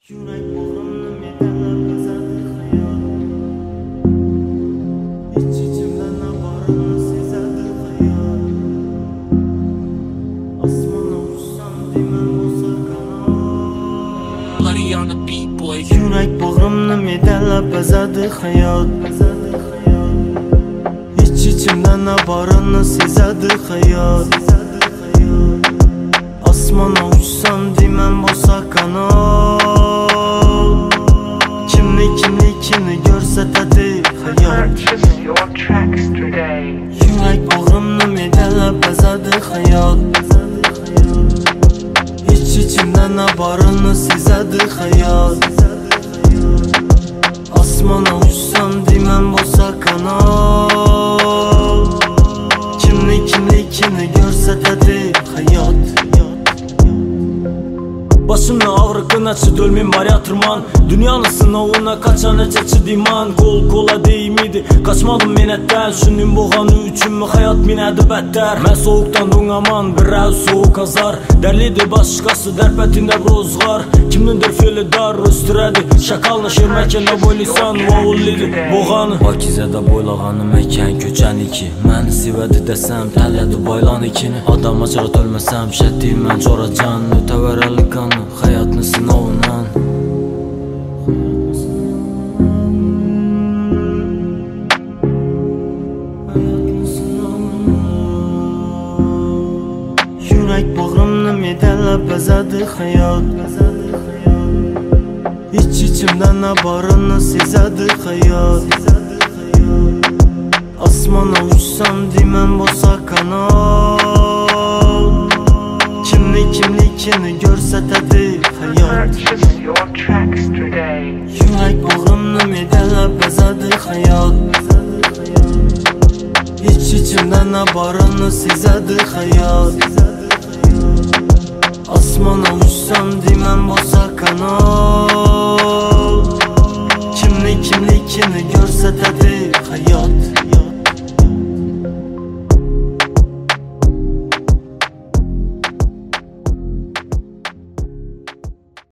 Yürek bağrımda medalar kazandı hayal. İç içimden varını sezerdi hayal. Asmana uçsam demem olsa kanal. Yürek bağrımda medalar kazandı hayal. İç içimden varını sezerdi hayal. Asmana uçsam demem olsa kanal. Kimlikini görsatadi hayat. Yürek bağrımda medalar bazadı hayat. İç içimden varını sezadi hayat. Asmana uçsam demem olsa kanal. Kimlikini görsatadi hayat. Başımda ağrıkın açı dölmeyim var yatırman. Dünyanın sınavına kaçan açı diman. Kol kola değmedi kaçmadım menetten. Şunun boğanı üçün mü hayat minədi bətlər. Mən soğuktan donaman bir əv soğuk azar. Dərlidir başqası dərpətində rozğar. Kimnindir feli dar östürədi. Şakalını şirməkəndə boylisan vaullidir boğanı. Bakizədə boylağanı məkən köçən iki. Məni sivədi desəm təllədi baylan ikini. Adama çağıt ölməsəm şəddi mən coracan. Ötəvərəli kanı hayatını sınavından. Yürek bağrımda medalar bazadı hayat. İç içimden varını sezadi hayat. Asmana uçsam demem olsa kanal. Kimlikini görsatadi hayat. Yürek bağrımda medalar bazadı hayat. İç içimden varını sezadi hayat. Asmana uçsam demem olsa kanal.